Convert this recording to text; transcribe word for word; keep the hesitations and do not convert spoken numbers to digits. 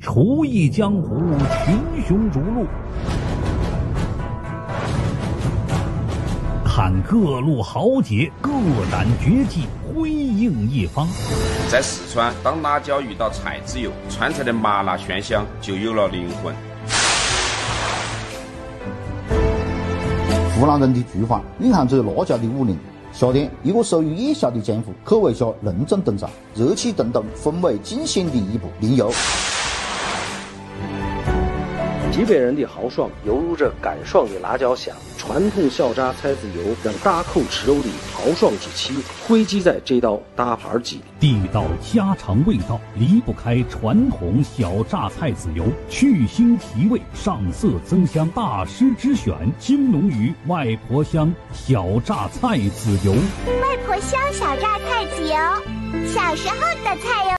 厨艺江湖，群雄逐鹿，看各路豪杰各展绝技，辉映一方。 在四川，当辣椒遇到菜籽油，川菜的麻辣鲜香就有了灵魂。 湖南人的厨房蕴含着辣椒的武林。夏天，一个手艺夜宵的江湖，口味下隆重登场，热气腾腾，风味尽显的一步临油。 吉北人的豪爽犹如着干爽的辣椒香，传统小炸菜籽油让大口吃肉的豪爽之气汇集在这道大盘鸡里。 地道家常味道离不开传统小榨菜籽油，去腥提味，上色增香，大师之选金龙鱼外婆香小榨菜籽油。 外婆香小榨菜籽油，小时候的菜哟。